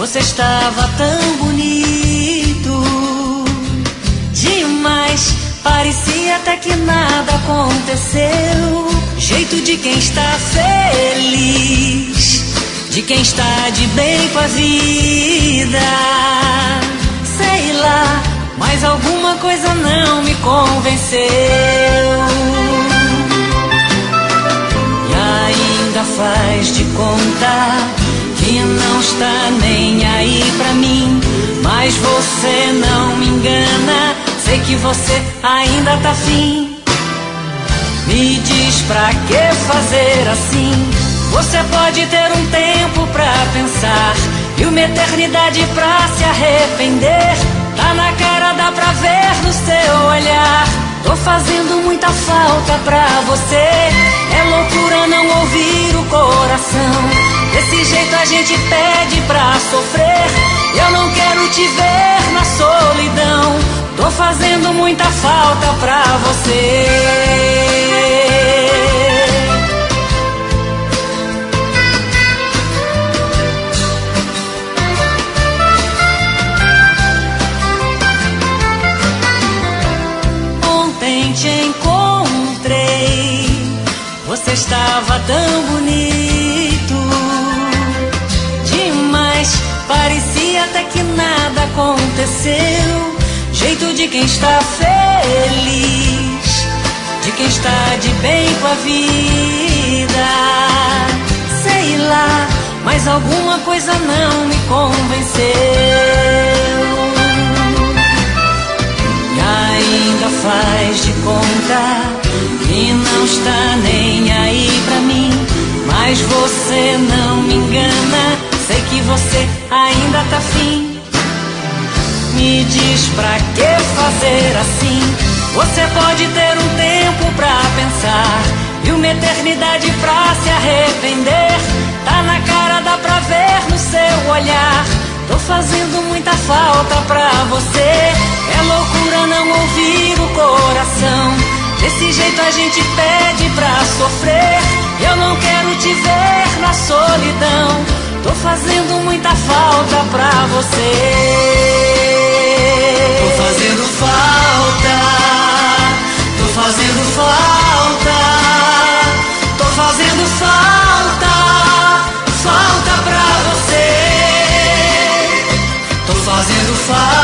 Você estava tão bonito demais, parecia até que nada aconteceu. Jeito de quem está feliz, de quem está de bem com a vida. Sei lá, mas alguma coisa não me convenceu. E ainda faz de conta que não está nem aí pra mim. Mas você não me engana, sei que você ainda tá afim. Me diz pra que fazer assim? Você pode ter um tempo pra pensar e uma eternidade pra se arrepender. Tá na cara, dá pra ver no seu olhar. Tô fazendo muita falta pra você. É loucura não ouvir o coração. Desse jeito a gente pede pra sofrer. Eu não quero te ver na solidão. Tô fazendo muita falta pra você. Ontem te encontrei, você estava tão bonito demais, parecia até que nada aconteceu. Jeito de quem está feliz, de quem está de bem com a vida. Sei lá, mas alguma coisa não me convenceu. E ainda faz de conta que não está nem aí pra mim. Mas você não me engana, sei que você ainda tá afim. Me diz pra que fazer assim? Você pode ter um tempo pra pensar e uma eternidade pra se arrepender. Tá na cara, dá pra ver no seu olhar. Tô fazendo muita falta pra você. É loucura não ouvir o coração. Desse jeito a gente pede pra sofrer. Eu não quero te ver na solidão. Tô fazendo muita falta pra você. Tô fazendo falta, tô fazendo falta, tô fazendo falta, falta pra você. Tô fazendo falta.